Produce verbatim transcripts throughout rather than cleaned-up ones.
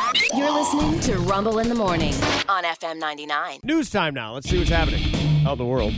You're listening to Rumble in the Morning on F M ninety-nine. News time now. Let's see what's happening out in the world.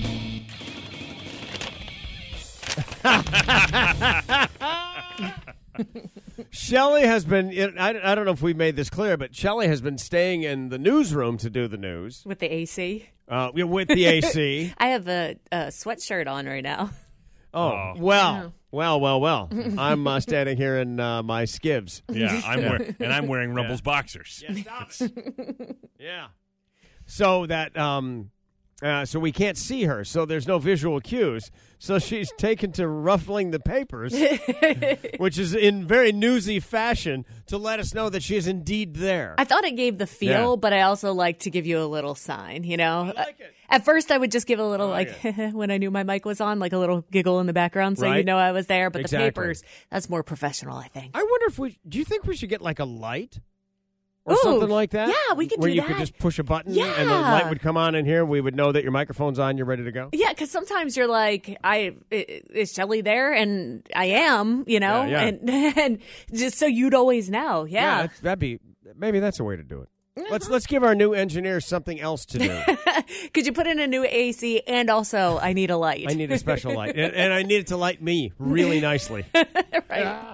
Shelley has been, I don't know if we made this clear, but Shelley has been staying in the newsroom to do the news. With the A C? Uh, with the A C. I have a, a sweatshirt on right now. Oh, well, well, well, well. I'm uh, standing here in uh, my skivs. Yeah, I'm wearing, and I'm wearing Rumble's yeah. boxers. Yeah, stop it. Yeah. So that, um, uh, so we can't see her, so there's no visual cues. So she's taken to ruffling the papers, which is in very newsy fashion, to let us know that she is indeed there. I thought it gave the feel, yeah. but I also like to give you a little sign, you know? I like it. At first, I would just give a little, like like, when I knew my mic was on, like a little giggle in the background so right. you know I was there. But exactly. the papers, that's more professional, I think. I wonder if we, do you think we should get like a light? Or Ooh, something like that? Yeah, we could Where do you that. could just push a button yeah. and the light would come on in here. We would know that your microphone's on. You're ready to go. Yeah, because sometimes you're like, "I is Shelley there?" And I am, you know, yeah, yeah. And, and just so you'd always know. Yeah, yeah that's, that'd be maybe that's a way to do it. Mm-hmm. Let's let's give our new engineer something else to do. Could you put in a new A C and also I need a light? I need a special light, and, and I need it to light me really nicely. Right.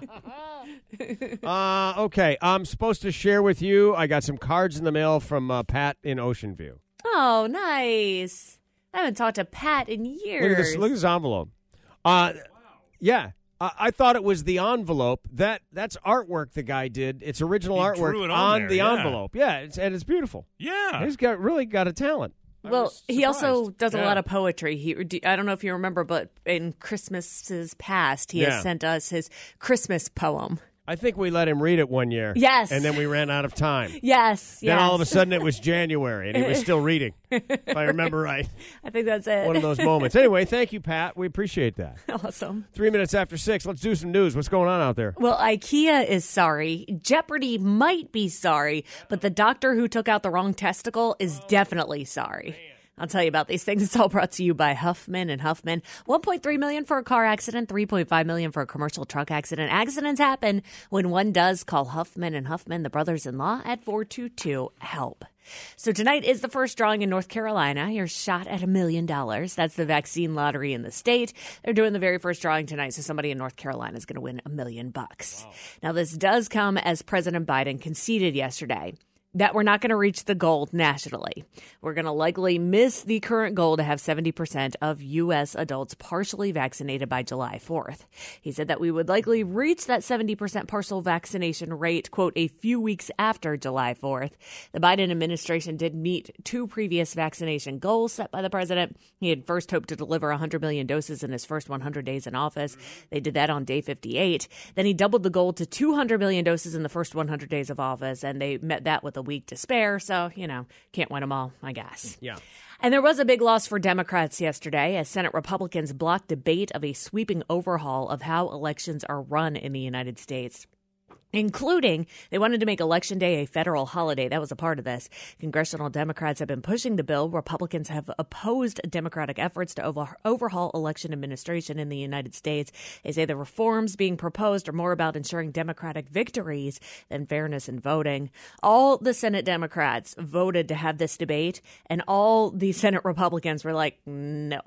uh, okay, I'm supposed to share with you. I got some cards in the mail from uh, Pat in Ocean View. Oh, nice. I haven't talked to Pat in years. Look at this, look at this envelope. Uh, yeah, uh, I thought it was the envelope. That That's artwork the guy did. It's original he artwork drew it on, on there, the yeah. envelope. Yeah, it's, and it's beautiful. Yeah. He's got really got a talent. I well, he also does a yeah. lot of poetry. He, I don't know if you remember, but in Christmases past, he yeah. has sent us his Christmas poem. I think we let him read it one year. Yes. And then we ran out of time. Yes, Then yes. all of a sudden it was January, and he was still reading, if I remember right. I think that's it. One of those moments. Anyway, thank you, Pat. We appreciate that. Awesome. Three minutes after six. Let's do some news. What's going on out there? Well, IKEA is sorry. Jeopardy might be sorry, but the doctor who took out the wrong testicle is definitely sorry. Man. I'll tell you about these things. It's all brought to you by Huffman and Huffman. one point three million dollars for a car accident, three point five million dollars for a commercial truck accident. Accidents happen. When one does, call Huffman and Huffman, the brothers-in-law, at four two two, HELP. So tonight is the first drawing in North Carolina. You're shot at a million dollars. That's the vaccine lottery in the state. They're doing the very first drawing tonight, so somebody in North Carolina is going to win a million bucks. Wow. Now, this does come as President Biden conceded yesterday that we're not going to reach the goal nationally. We're going to likely miss the current goal to have seventy percent of U S adults partially vaccinated by July fourth. He said that we would likely reach that seventy percent partial vaccination rate, quote, a few weeks after July fourth. The Biden administration did meet two previous vaccination goals set by the president. He had first hoped to deliver one hundred million doses in his first one hundred days in office. They did that on day fifty-eight. Then he doubled the goal to two hundred million doses in the first one hundred days of office, and they met that with a week to spare, so, you know, can't win them all, I guess. Yeah. And there was a big loss for Democrats yesterday as Senate Republicans blocked debate of a sweeping overhaul of how elections are run in the United States. Including, they wanted to make Election Day a federal holiday. That was a part of this. Congressional Democrats have been pushing the bill. Republicans have opposed Democratic efforts to over- overhaul election administration in the United States. They say the reforms being proposed are more about ensuring Democratic victories than fairness in voting. All the Senate Democrats voted to have this debate, and all the Senate Republicans were like, no.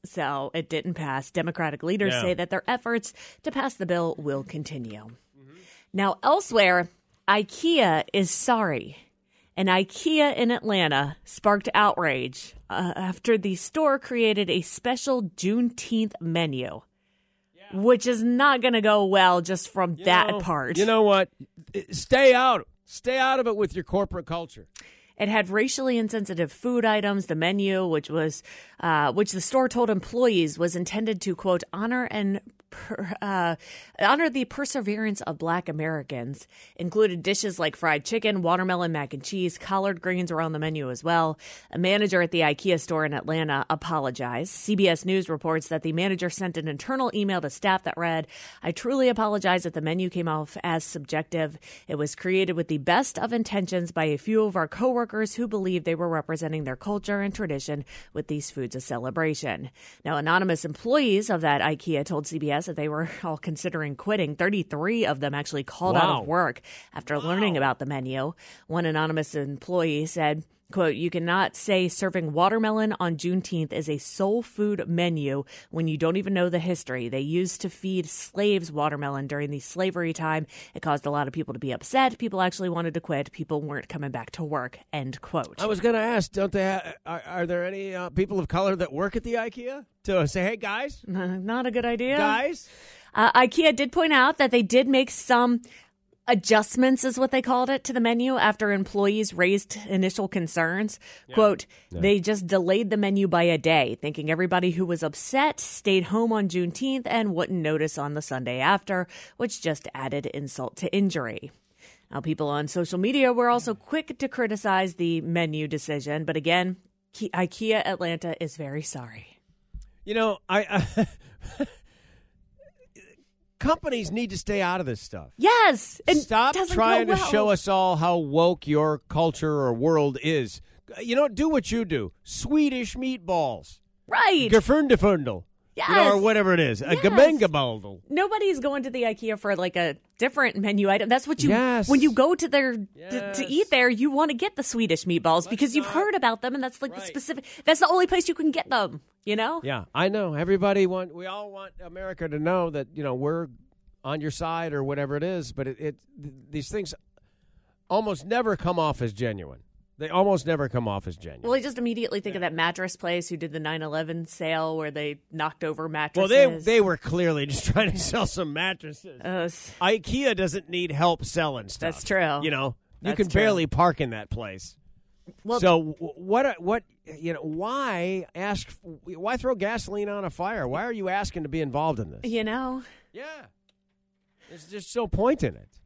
So it didn't pass. Democratic leaders yeah. say that their efforts to pass the bill will continue. Now, elsewhere, IKEA is sorry. And IKEA in Atlanta sparked outrage uh, after the store created a special Juneteenth menu, yeah. which is not going to go well just from you that know, part. You know what? Stay out. Stay out of it with your corporate culture. It had racially insensitive food items. The menu, which was, uh, which the store told employees was intended to, quote, honor and per, uh, honor the perseverance of Black Americans, included dishes like fried chicken, watermelon mac and cheese, collard greens were on the menu as well. A manager at the IKEA store in Atlanta apologized. C B S News reports that the manager sent an internal email to staff that read, "I truly apologize that the menu came off as subjective. It was created with the best of intentions by a few of our coworkers who believed they were representing their culture and tradition with these foods as celebration." Now, anonymous employees of that IKEA told C B S guess that they were all considering quitting. thirty-three of them actually called Wow. out of work after Wow. learning about the menu. One anonymous employee said, quote, "You cannot say serving watermelon on Juneteenth is a soul food menu when you don't even know the history. They used to feed slaves watermelon during the slavery time. It caused a lot of people to be upset. People actually wanted to quit. People weren't coming back to work," end quote. I was going to ask, don't they? Ha- are, are there any uh, people of color that work at the IKEA to say, "Hey, guys, Not a good idea. guys"? Uh, IKEA did point out that they did make some adjustments, is what they called it, to the menu after employees raised initial concerns. Quote, "They just delayed the menu by a day, thinking everybody who was upset stayed home on Juneteenth and wouldn't notice on the Sunday after, which just added insult to injury." Now, people on social media were also quick to criticize the menu decision, but again, Ke- IKEA Atlanta is very sorry. You know, I. I companies need to stay out of this stuff. Yes! It Stop doesn't trying go to well. show us all how woke your culture or world is. You know, do what you do. Swedish meatballs. Right. Gefundefunde. Yes. You know, or whatever it is. A Yes. gemengabaldel. Nobody's going to the IKEA for like a different menu item. That's what you, Yes. when you go to their, to, Yes. to eat there, you want to get the Swedish meatballs because you've not- heard about them and that's like the Right. specific, that's the only place you can get them, you know? Yeah, I know. Everybody want. We all want America to know that, you know, we're on your side or whatever it is. But it, it th- these things almost never come off as genuine. They almost never come off as genuine. Well, I just immediately think of that mattress place who did the nine eleven sale where they knocked over Well, mattresses. they they were clearly just trying to sell some mattresses. Uh, s- IKEA doesn't need help selling stuff. That's true. You know, you That's can true. barely park in that place. well, So w- what? What? You know, why ask? Why throw gasoline on a fire? Why are you asking to be involved in this? you know, Yeah, there's just no point in it.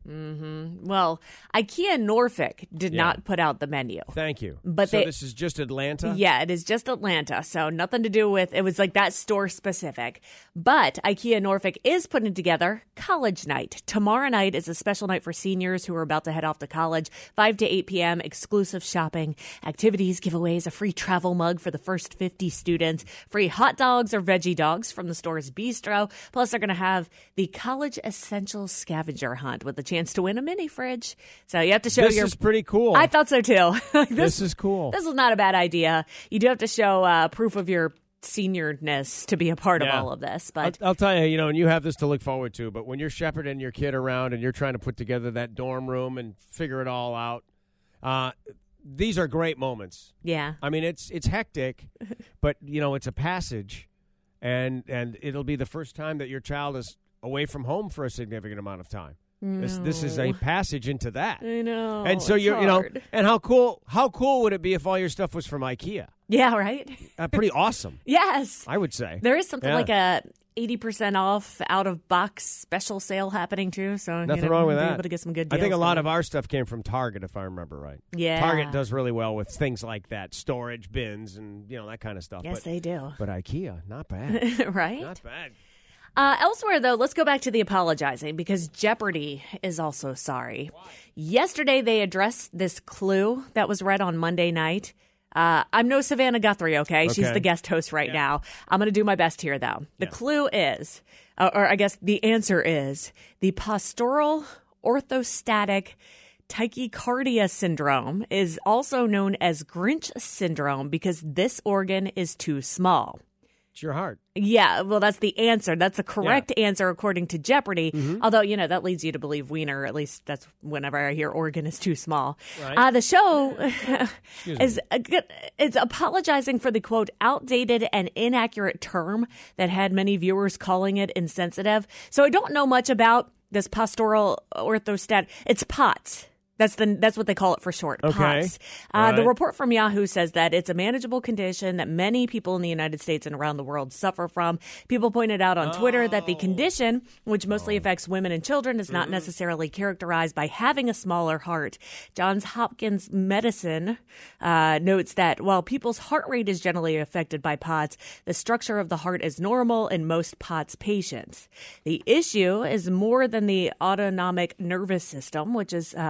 well, IKEA Norfolk did Yeah. not put out the menu. Thank you. But so they- this is just Atlanta. Yeah, it is just Atlanta, so nothing to do with, it was like that store specific. But IKEA Norfolk is putting together College Night. Tomorrow night is a special night for seniors who are about to head off to college. five to eight p.m., exclusive shopping, activities, giveaways, a free travel mug for the first fifty students, free hot dogs or veggie dogs from the store's bistro. Plus, they're going to have the College Essentials Scavenger Hunt with the chance to win a mini fridge. So you have to show This your... is pretty cool. I thought so too. Like, this is cool. this is not a bad idea. You do have to show uh, proof of your seniorness to be a part Yeah. of all of this. But I'll, I'll tell you, you know, and you have this to look forward to, but when you're shepherding your kid around and you're trying to put together that dorm room and figure it all out, uh, these are great moments. yeah, I mean, it's it's hectic, but, you know, it's a passage, and and it'll be the first time that your child is away from home for a significant amount of time. This this is a passage into that. I know. And so it's you're, you know, hard. and how cool how cool would it be if all your stuff was from IKEA? Yeah, right? Uh, pretty awesome, Yes. I would say. There is something Yeah. like a eighty percent off out of box special sale happening too. So Nothing you know, wrong with be that. able to get some good I deals. think a lot going. of our stuff came from Target, if I remember right. Yeah. Target does really well with things like that, storage bins and, you know, that kind of stuff. Yes, but, they do. but IKEA, not bad. Right? Not bad. Uh, elsewhere, though, let's go back to the apologizing because Jeopardy is also sorry. Yesterday, they addressed this clue that was read on Monday night. Uh, I'm no Savannah Guthrie, okay? She's Okay. the guest host right now. I'm going to do my best here, though. The clue is, uh, or I guess the answer is, the postural orthostatic tachycardia syndrome is also known as Grinch syndrome because this organ is too small. It's your heart. Yeah, well, that's the answer. That's the correct answer according to Jeopardy. Mm-hmm. Although, you know, that leads you to believe wiener. At least that's whenever I hear organ is too small. Right. Uh, the show Excuse is a good, it's apologizing for the quote outdated and inaccurate term that had many viewers calling it insensitive. So I don't know much about this postural orthostat. It's POTS. That's the that's what they call it for short. Okay. POTS. Uh, The Right. report from Yahoo says that it's a manageable condition that many people in the United States and around the world suffer from. People pointed out on Twitter that the condition, which mostly affects women and children, is not necessarily characterized by having a smaller heart. Johns Hopkins Medicine uh, notes that while people's heart rate is generally affected by POTS, the structure of the heart is normal in most POTS patients. The issue is more than the autonomic nervous system, which is uh, is more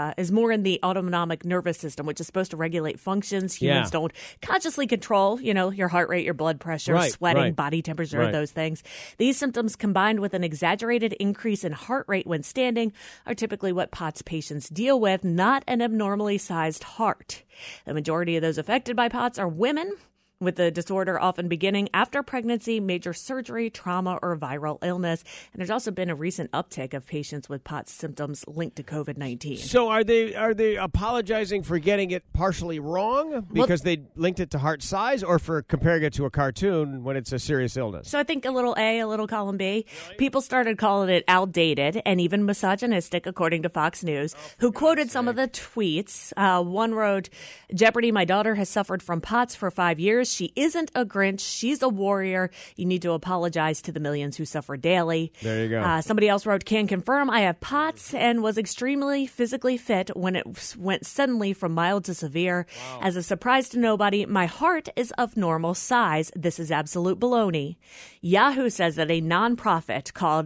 more in the autonomic nervous system, which is supposed to regulate functions humans Yeah. don't consciously control. You know, your heart rate, your blood pressure, Right, sweating, right. body temperature, Right. those things. These symptoms combined with an exaggerated increase in heart rate when standing are typically what POTS patients deal with, not an abnormally sized heart. The majority of those affected by POTS are women, with the disorder often beginning after pregnancy, major surgery, trauma, or viral illness. And there's also been a recent uptick of patients with POTS symptoms linked to COVID nineteen. So are they are they apologizing for getting it partially wrong because they linked it to heart size, or for comparing it to a cartoon when it's a serious illness? So I think a little A, a little column B. People started calling it outdated and even misogynistic, according to Fox News, who quoted some of the tweets. Uh, one wrote, Jeopardy, my daughter has suffered from POTS for five years. She isn't a Grinch. She's a warrior. You need to apologize to the millions who suffer daily. There you go. Uh, somebody else wrote, can confirm I have POTS and was extremely physically fit when it went suddenly from mild to severe. Wow. As a surprise to nobody, my heart is of normal size. This is absolute baloney. Yahoo says that a nonprofit called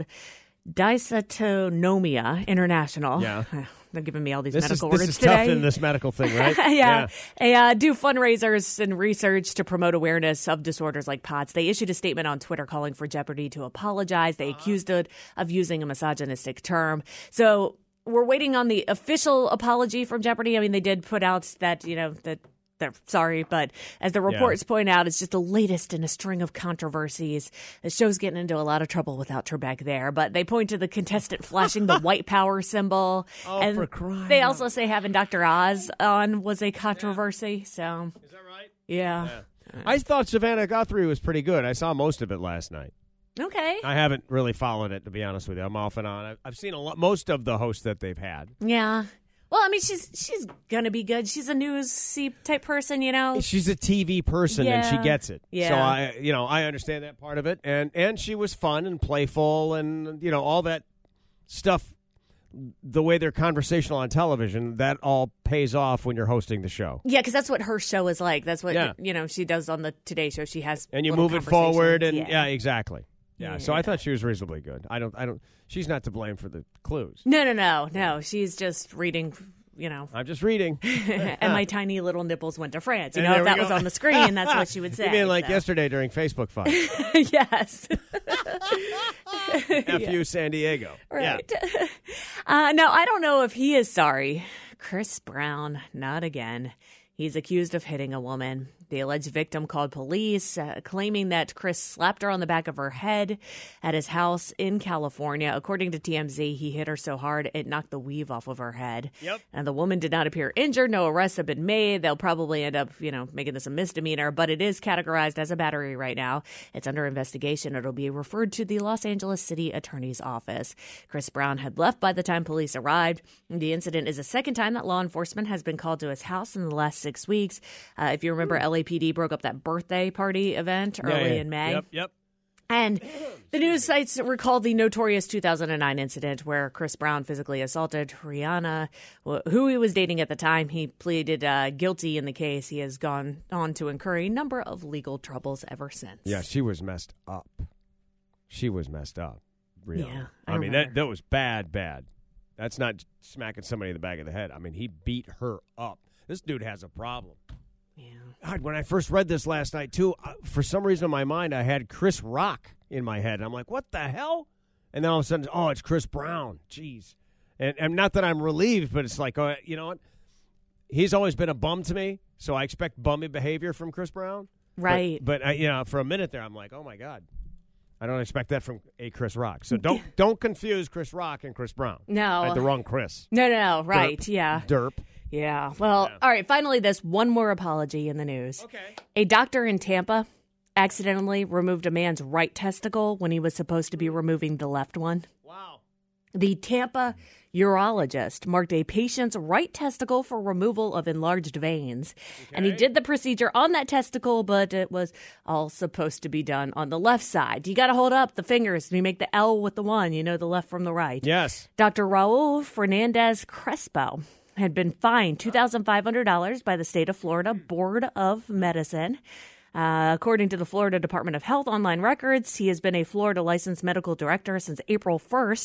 Dysautonomia International. Yeah. They're giving me all these This medical is, this words is today. tough in this medical thing, right? yeah. They uh, do fundraisers and research to promote awareness of disorders like POTS. They issued a statement on Twitter calling for Jeopardy to apologize. They accused it of using a misogynistic term. So we're waiting on the official apology from Jeopardy. I mean, they did put out that, you know, that they're sorry, but as the reports yeah. point out, it's just the latest in a string of controversies. The show's getting into a lot of trouble without Trebek there, but they point to the contestant flashing the white power symbol. Oh, and for crying they out. also say having Doctor Oz on was a controversy. So, is that right? Yeah. yeah. I thought Savannah Guthrie was pretty good. I saw most of it last night. Okay. I haven't really followed it, to be honest with you. I'm off and on. I've, I've seen a lot, most of the hosts that they've had. Yeah. Well, I mean, she's she's gonna be good. She's a newsy type person, you know. She's a T V person, yeah. and she gets it. Yeah. So I, you know, I understand that part of it, and and she was fun and playful, and you know, all that stuff. The way they're conversational on television, that all pays off when you're hosting the show. Yeah, because that's what her show is like. That's what yeah. you know she does on the Today Show. She has and you little move it forward, and yeah, yeah exactly. Yeah, yeah, so I yeah. thought she was reasonably good. I don't, I don't. She's not to blame for the clues. No, no, no, no. She's just reading. You know, I'm just reading. and my tiny little nipples went to France. You And know, if there that we was go. on the screen, that's what she would say. You mean like so. yesterday during Facebook Fun? Yes. F U San Diego. Right. Yeah. Uh, now, I don't know if he is sorry. Chris Brown, not again. He's accused of hitting a woman. The alleged victim called police, uh, claiming that Chris slapped her on the back of her head at his house in California. According to T M Z, he hit her so hard it knocked the weave off of her head. Yep. And the woman did not appear injured. No arrests have been made. They'll probably end up, you know, making this a misdemeanor, but it is categorized as a battery right now. It's under investigation. It'll be referred to the Los Angeles City Attorney's Office. Chris Brown had left by the time police arrived. The incident is the second time that law enforcement has been called to his house in the last six weeks. Uh, if you remember, L A P D broke up that birthday party event early Yeah, yeah. in May. Yep, yep. And the news sites recalled the notorious two thousand nine incident where Chris Brown physically assaulted Rihanna, who he was dating at the time. He pleaded uh, guilty in the case. He has gone on to incur a number of legal troubles ever since. Yeah, she was messed up. She was messed up. Rihanna. Yeah, I I mean, that, remember. that was bad, bad. That's not smacking somebody in the back of the head. I mean, he beat her up. This dude has a problem. Yeah. God, when I first read this last night, too, uh, for some reason in my mind, I had Chris Rock in my head. And I'm like, what the hell? And then all of a sudden, oh, it's Chris Brown. Jeez. And, and not that I'm relieved, but it's like, oh, you know what? He's always been a bum to me, so I expect bummy behavior from Chris Brown. Right. But, but I, you know, for a minute there, I'm like, oh, my God. I don't expect that from a Chris Rock. So don't don't confuse Chris Rock and Chris Brown. No. I had the wrong Chris. No, no, no. Right. Derp. Yeah. Derp. Yeah. Well, Yeah. all right. Finally, this one more apology in the news. Okay. A doctor in Tampa accidentally removed a man's right testicle when he was supposed to be removing the left one. Wow. The Tampa urologist marked a patient's right testicle for removal of enlarged veins. And he Okay. did the procedure on that testicle, but it was all supposed to be done on the left side. You got to hold up the fingers and you make the L with the one, you know, the left from the right. Yes. Doctor Raul Fernandez Crespo had been fined two thousand five hundred dollars by the state of Florida Board of Medicine. Uh, according to the Florida Department of Health online records, he has been a Florida licensed medical director since April first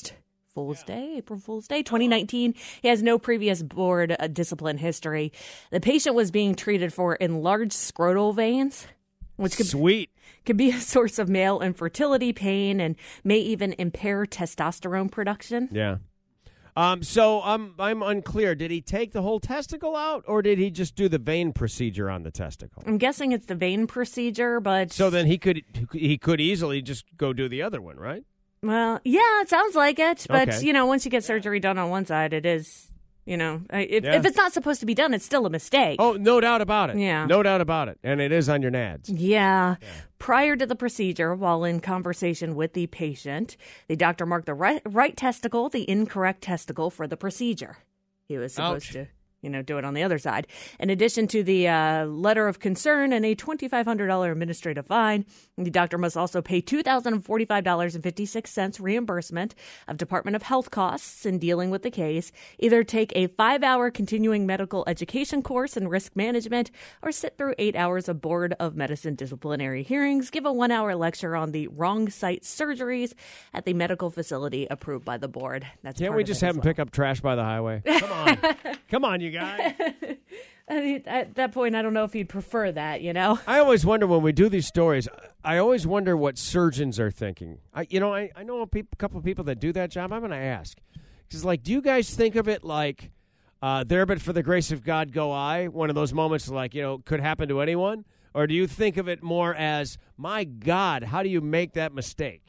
Fool's Day, April Fool's Day, twenty nineteen. He has no previous board uh, discipline history. The patient was being treated for enlarged scrotal veins, which could, Sweet. could be a source of male infertility, pain, and may even impair testosterone production. Yeah. Um. So I'm I'm unclear. Did he take the whole testicle out, or did he just do the vein procedure on the testicle? I'm guessing it's the vein procedure, but... So then he could he could easily just go do the other one, right? Well, yeah, it sounds like it. But, Okay. you know, once you get surgery done on one side, it is, you know, I- if, Yeah. if it's not supposed to be done, it's still a mistake. Oh, no doubt about it. Yeah. No doubt about it. And it is on your nads. Yeah. Prior to the procedure, while in conversation with the patient, the doctor marked the right, right testicle, the incorrect testicle for the procedure. He was supposed Ouch. to, you know, do it on the other side. In addition to the uh, letter of concern and a twenty-five hundred dollars administrative fine, the doctor must also pay two thousand forty-five dollars and fifty-six cents reimbursement of Department of Health costs in dealing with the case, either take a five-hour continuing medical education course in risk management, or sit through eight hours of Board of Medicine disciplinary hearings, give a one-hour lecture on the wrong site surgeries at the medical facility approved by the board. That's Can't part we of just it have as him well. pick up trash by the highway? Come on. Come on, you guys. I mean, at that point, I don't know if he'd prefer that, you know? I always wonder when we do these stories, I always wonder what surgeons are thinking. I, you know, I, I know a peop- couple of people that do that job. I'm going to ask. Because, like, do you guys think of it like, uh, there but for the grace of God go I, one of those moments like, you know, could happen to anyone? Or do you think of it more as, my God, how do you make that mistake?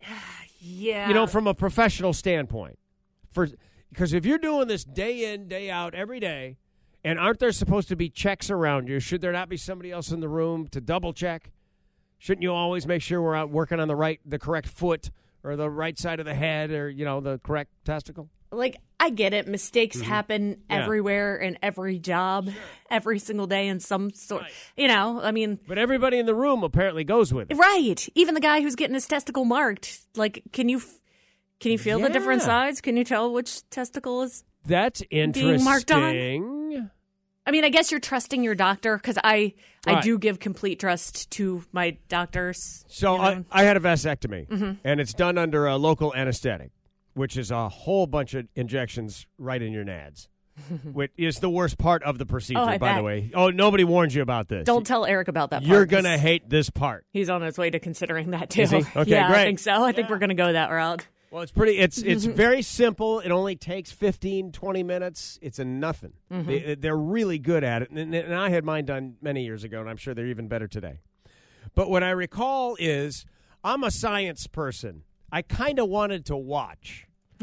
Yeah. You know, from a professional standpoint. For Because if you're doing this day in, day out, every day, and aren't there supposed to be checks around you? Should there not be somebody else in the room to double check? Shouldn't you always make sure we're out working on the right, the correct foot or the right side of the head or, you know, the correct testicle? Like, I get it. Mistakes happen Mm-hmm. Yeah. everywhere in every job, every single day in some sort. Right. You know, I mean, But everybody in the room apparently goes with it. right. Even the guy who's getting his testicle marked. Like, can you f- can you feel the different Yeah. sides? Can you tell which testicle is? That's interesting. Being marked on? I mean, I guess you're trusting your doctor because I I Right. do give complete trust to my doctors. So you know. I, I had a vasectomy, Mm-hmm. and it's done under a local anesthetic, which is a whole bunch of injections right in your nads, which is the worst part of the procedure, Oh, I by the bet. way. Oh, nobody warned you about this. Don't tell Eric about that part. You're going to 'cause hate this part. He's on his way to considering that, too. Is he? Okay, yeah, great. I think so. I think we're going to go that route. Well, it's pretty, it's it's very simple. It only takes fifteen, twenty minutes. It's a nothing. Mm-hmm. They, they're really good at it. And, and I had mine done many years ago, and I'm sure they're even better today. But what I recall is I'm a science person. I kind of wanted to watch.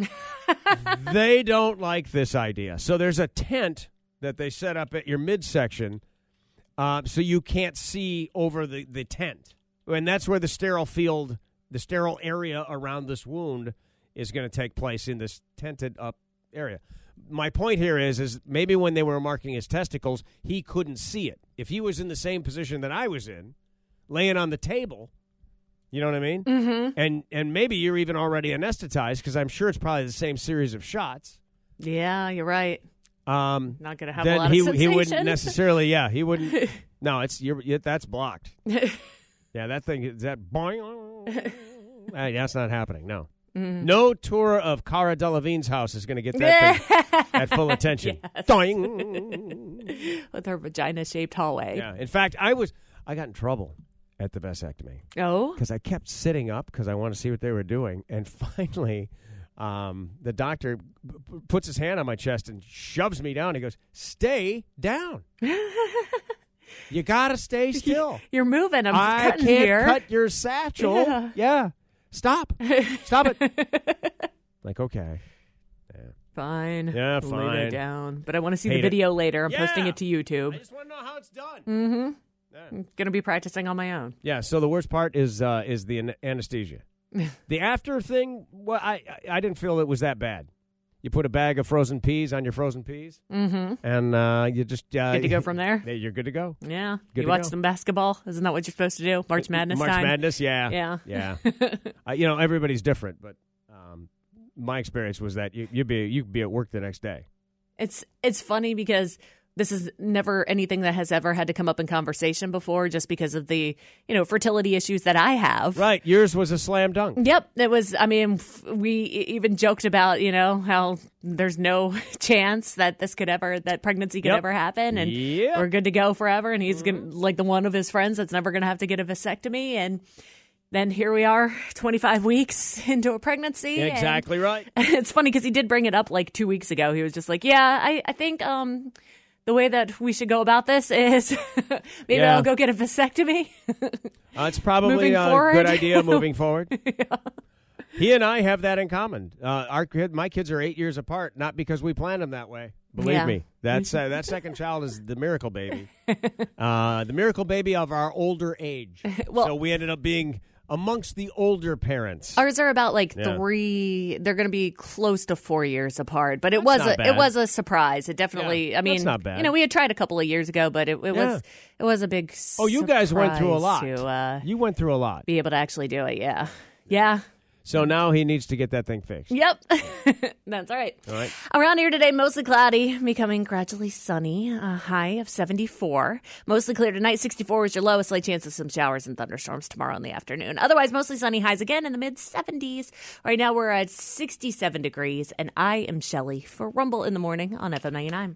They don't like this idea. So there's a tent that they set up at your midsection uh, so you can't see over the, the tent. And that's where the sterile field, the sterile area around this wound is going to take place in this tented up area. My point here is, is maybe when they were marking his testicles, he couldn't see it. If he was in the same position that I was in, laying on the table, you know what I mean? Mm-hmm. And and maybe you're even already anesthetized because I'm sure it's probably the same series of shots. Yeah, you're right. Um, Not going to have then a lot he of sensation. he wouldn't necessarily. Yeah, he wouldn't. No, it's you're, you that's blocked. Yeah, that thing is that boing. Uh, that's not happening. No. Mm-hmm. No tour of Cara Delevingne's house is going to get that thing at full attention. Doing. With her vagina-shaped hallway. Yeah. In fact, I was I got in trouble at the vasectomy Oh? because I kept sitting up because I wanted to see what they were doing, and finally, um, the doctor b- p- puts his hand on my chest and shoves me down. He goes, "Stay down. You gotta stay still. You're moving. I'm I cutting can't here. cut your satchel. Yeah. Yeah. Stop. Stop it." Like, okay. Yeah. Fine. Yeah, Lay fine. that down. But I want to see Hate the it. video later. I'm posting Yeah. it to YouTube. I just want to know how it's done. Mm-hmm. Yeah. I'm going to be practicing on my own. Yeah, so the worst part is uh, is the an- anesthesia. The after thing, well, I, I I didn't feel it was that bad. You put a bag of frozen peas on your frozen peas, Mm-hmm. and uh, you just uh, Good to go from there? Yeah, you're good to go. Yeah. Good you to watch go. some basketball? Isn't that what you're supposed to do? March Madness March time? Madness, yeah, Yeah. yeah. uh, you know, everybody's different, but um, my experience was that you you'd be you'd be at work the next day. It's it's funny because this is never anything that has ever had to come up in conversation before just because of the, you know, fertility issues that I have. Right. Yours was a slam dunk. Yep. It was, I mean, f- we even joked about, you know, how there's no chance that this could ever, that pregnancy could Yep. ever happen. And Yep. we're good to go forever. And he's going to, like the one of his friends that's never going to have to get a vasectomy. And then here we are, twenty-five weeks into a pregnancy. and Exactly right. It's funny because he did bring it up like two weeks ago. He was just like, yeah, I, I think um, the way that we should go about this is maybe Yeah. I'll go get a vasectomy. Uh, it's probably Moving a forward. good idea moving forward. He and I have that in common. Uh, our kid, my kids are eight years apart, not because we planned them that way. Believe Yeah. me, that's uh, that second child is the miracle baby, uh, the miracle baby of our older age. Well- so we ended up being amongst the older parents. Ours are about like Yeah. three. They're going to be close to four years apart, but it That's was not a, bad. it was a surprise. It definitely. Yeah, I mean, that's not bad. you know, we had tried a couple of years ago, but it, it Yeah. was it was a big. Oh, you guys went through a lot. surprise To uh, You went through a lot. be able to actually do it. Yeah, yeah. So now he needs to get that thing fixed. Yep. That's all right. All right. Around here today, mostly cloudy, becoming gradually sunny. A high of seventy-four. Mostly clear tonight. sixty-four is your lowest. Slight chance of some showers and thunderstorms tomorrow in the afternoon. Otherwise, mostly sunny. Highs again in the mid seventies. Right now, we're at sixty-seven degrees, and I am Shelly for Rumble in the Morning on F M ninety-nine.